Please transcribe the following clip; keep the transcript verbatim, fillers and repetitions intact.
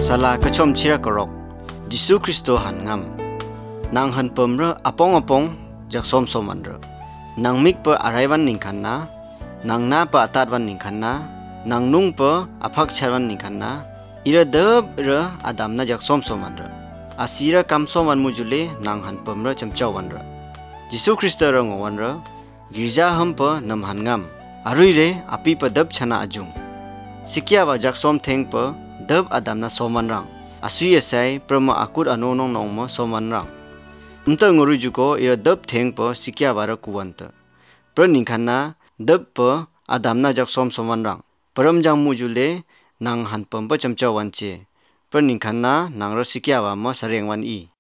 sala kachom chira korok Jisu Kristo han ngam nang han pemre apong apong jak som som anre nang mik pe araiwan ningkhanna nang na pe atatwan ningkhanna nang nung pe aphak charwan ningkhanna ira deb ira adamna jak som som anre asira kam som an mujule nang han pemre chamchaw anre Jisu Kristo rang wanre girja ham pe nam han ngam arui re api pe deb chana ajung sikya wa jak som theng pe deb adamna soman rang asui esai prama akut anonong nongma soman rang umta nguru juko ira deb theng pe sikya wara kuwanta pra ningkhanna deb pe adamna jak som soman rang param jang mujule nang han pam pa chamchaw wanche pra ningkhanna nang ra sikya wa ma sareng wan i